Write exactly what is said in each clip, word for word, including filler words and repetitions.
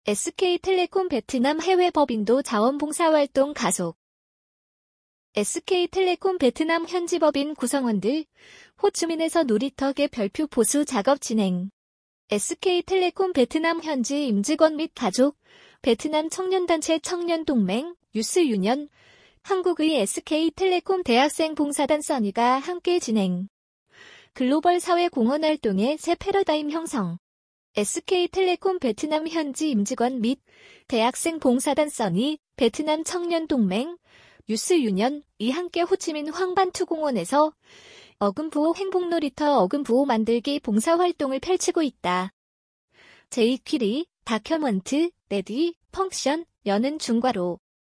에스케이텔레콤 베트남 해외 법인도 자원봉사활동 가속. 에스케이텔레콤 베트남 현지 법인 구성원들, 호치민에서 놀이터 개별표 보수 작업 진행. 에스케이텔레콤 베트남 현지 임직원 및 가족, 베트남 청년단체 청년동맹, 유스유년, 한국의 에스케이텔레콤 대학생 봉사단 써니가 함께 진행. 글로벌 사회 공헌 활동의 새 패러다임 형성. 에스케이텔레콤 베트남 현지 임직원 및 대학생 봉사단 써니, 베트남 청년동맹, 유스유년이 함께 호치민 황반투공원에서 어금부호 행복놀이터 어금부호 만들기 봉사활동을 펼치고 있다. 제이퀴리, 다큐먼트, 레디, 펑션, 여는 중괄호.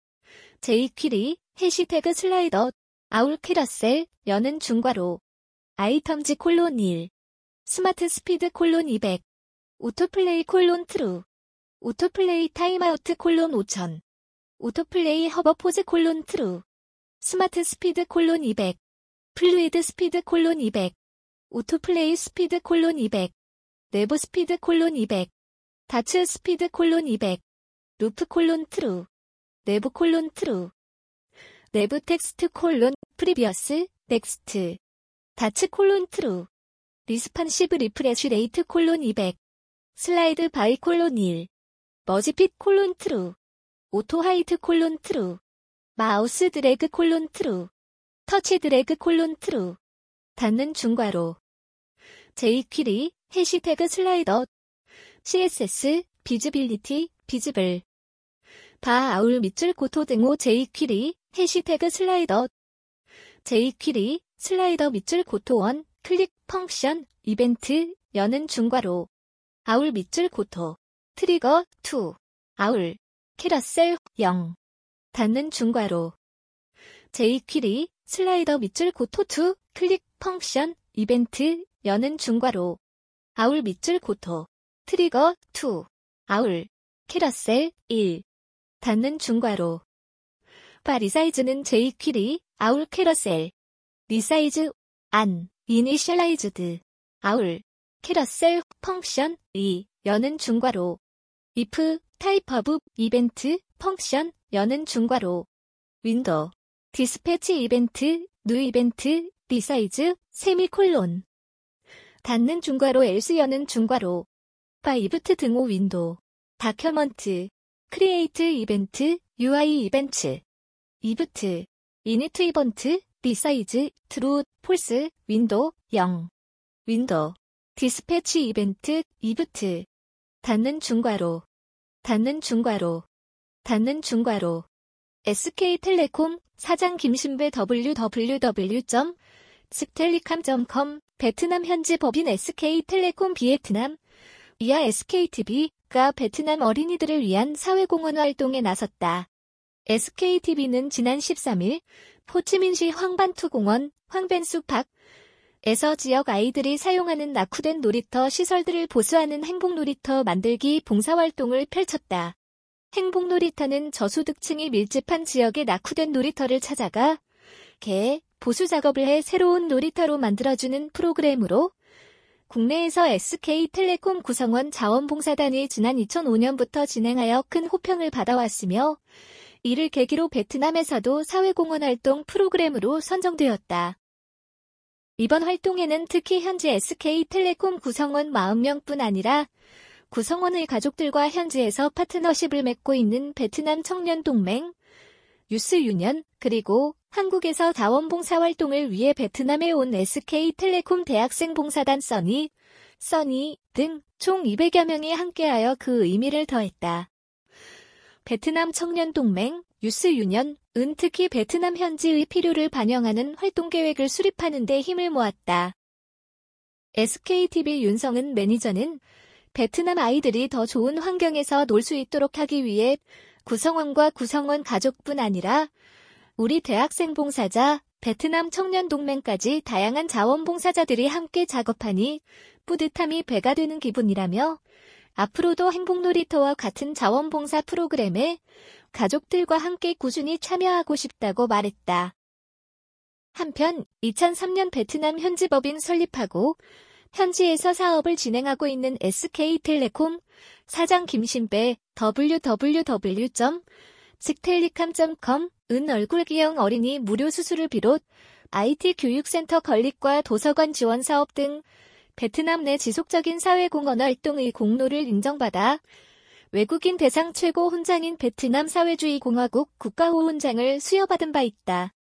제이퀴리, 해시태그 슬라이더, 아울 캐러셀, 여는 중괄호. 아이텀즈 콜론 일. 스마트 스피드 콜론 이백. 오토플레이 콜론 트루. 오토플레이 타임아우트 콜론 오천. 오토플레이 허버포즈 콜론 트루. 스마트 스피드 콜론 이백. 플루이드 스피드 콜론 이백. 오토플레이 스피드 콜론 이백. 내부 스피드 콜론 이백. 다츠 스피드 콜론 이백. 루프 콜론 트루. 내부 콜론 트루. 내부 텍스트 콜론 프리비어스 넥스트. 다츠 콜론 트루. 리스판시브 리프레쉬 레이트 콜론 이백. 슬라이드 바이 콜론 일. 머지핏 콜론 트루. 오토 하이트 콜론 트루. 마우스 드래그 콜론 트루. 터치 드래그 콜론 트루. 닫는 중괄호. 제이퀴리, 해시태그 슬라이더. 씨에스에스, 비즈빌리티, 비즈블. 바 아울 밑줄 고토 등호 제이퀴리, 해시태그 슬라이더. 제이퀴리, 슬라이더 밑줄 고토 원, 클릭 펑션, 이벤트, 여는 중괄호. 아울 밑줄 고토. 트리거 이. 아울. 캐러셀 영. 닫는 중괄호. 제이퀴리, 슬라이더 밑줄 고토 이, 클릭 펑션, 이벤트, 여는 중괄호. 아울 밑줄 고토. 트리거 이. 아울. 캐러셀 일. 닫는 중괄호. 바 리사이즈는 제이퀴리, 아울 캐러셀. 리사이즈, 안, 이니셜라이즈드. 아울. 캐러셀, 펑션, 이, 여는 중괄호. if, 타입 오브, 이벤트, 펑션, 여는 중괄호. 윈도우. 디스패치 이벤트, 뉴 이벤트, 리사이즈, 세미콜론. 닫는 중괄호 else 여는 중괄호. 바 이브트 등호 윈도우. 다큐먼트. 크리에이트 이벤트, 유아이 이벤트. 이브트. 이니트 이번트, 리사이즈, 트루, 폴스, 윈도우, 영. 윈도우. 디스패치 이벤트, 이브트. 닫는 중괄호. 닫는 중괄호. 닫는 중괄호. 에스케이텔레콤, 사장 김신배 더블유더블유더블유 점 스텔리캄 점 컴, 베트남 현지 법인 에스케이텔레콤 비에트남, 이하 에스케이티비가 베트남 어린이들을 위한 사회공헌 활동에 나섰다. 에스케이티비는 지난 십삼 일, 호치민시 황반투공원, 황벤수팍, 에서 지역 아이들이 사용하는 낙후된 놀이터 시설들을 보수하는 행복놀이터 만들기 봉사활동을 펼쳤다. 행복놀이터는 저소득층이 밀집한 지역의 낙후된 놀이터를 찾아가 개, 보수 작업을 해 새로운 놀이터로 만들어주는 프로그램으로 국내에서 에스케이텔레콤 구성원 자원봉사단이 지난 이천오 년부터 진행하여 큰 호평을 받아왔으며 이를 계기로 베트남에서도 사회공헌 활동 프로그램으로 선정되었다. 이번 활동에는 특히 현지 에스케이텔레콤 구성원 사십 명뿐 아니라 구성원의 가족들과 현지에서 파트너십을 맺고 있는 베트남 청년동맹, 유스유년, 그리고 한국에서 자원봉사활동을 위해 베트남에 온 에스케이텔레콤 대학생 봉사단 써니, 써니 등 총 이백여 명이 함께하여 그 의미를 더했다. 베트남 청년동맹, 유스유년은 특히 베트남 현지의 필요를 반영하는 활동계획을 수립하는 데 힘을 모았다. 에스케이티비 윤성은 매니저는 베트남 아이들이 더 좋은 환경에서 놀 수 있도록 하기 위해 구성원과 구성원 가족뿐 아니라 우리 대학생 봉사자, 베트남 청년동맹까지 다양한 자원봉사자들이 함께 작업하니 뿌듯함이 배가 되는 기분이라며 앞으로도 행복놀이터와 같은 자원봉사 프로그램에 가족들과 함께 꾸준히 참여하고 싶다고 말했다. 한편 이천삼 년 베트남 현지 법인 설립하고 현지에서 사업을 진행하고 있는 에스케이텔레콤 사장 김신배 더블유 더블유 더블유 점 식텔리캄 점 컴 은 얼굴기형 어린이 무료 수술을 비롯 아이티 교육센터 건립과 도서관 지원 사업 등 베트남 내 지속적인 사회공헌 활동의 공로를 인정받아 외국인 대상 최고 훈장인 베트남 사회주의 공화국 국가호훈장을 수여받은 바 있다.